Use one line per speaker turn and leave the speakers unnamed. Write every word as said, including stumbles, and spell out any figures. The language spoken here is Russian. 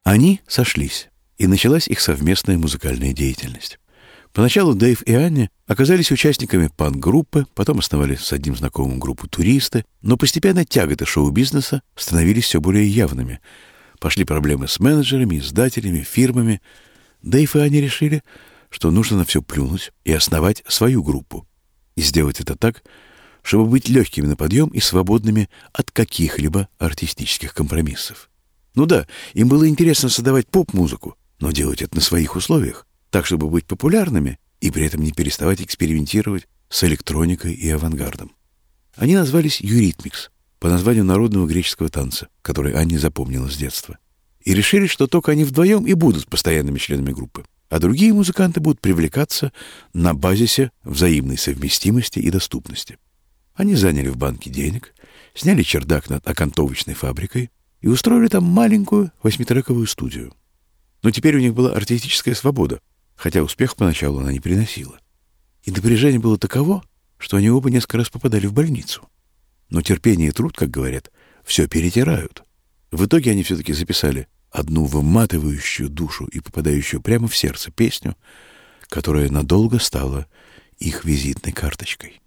Они сошлись, и началась их совместная музыкальная деятельность. Поначалу Дэйв и Анни оказались участниками панк-группы, потом основали с одним знакомым группу «Туристы», но постепенно тяготы шоу-бизнеса становились все более явными. Пошли проблемы с менеджерами, издателями, фирмами. Дэйв и Анни решили, что нужно на все плюнуть и основать свою группу. И сделать это так, чтобы быть легкими на подъем и свободными от каких-либо артистических компромиссов. Ну да, им было интересно создавать поп-музыку, но делать это на своих условиях, так, чтобы быть популярными и при этом не переставать экспериментировать с электроникой и авангардом. Они назвались «Юритмикс» по названию народного греческого танца, который Анни запомнила с детства. И решили, что только они вдвоем и будут постоянными членами группы, а другие музыканты будут привлекаться на базисе взаимной совместимости и доступности. Они заняли в банке денег, сняли чердак над окантовочной фабрикой и устроили там маленькую восьмитрековую студию. Но теперь у них была артистическая свобода, хотя успех поначалу она не приносила. И напряжение было таково, что они оба несколько раз попадали в больницу. Но терпение и труд, как говорят, все перетирают. В итоге они все-таки записали одну выматывающую душу и попадающую прямо в сердце песню, которая надолго стала их визитной карточкой.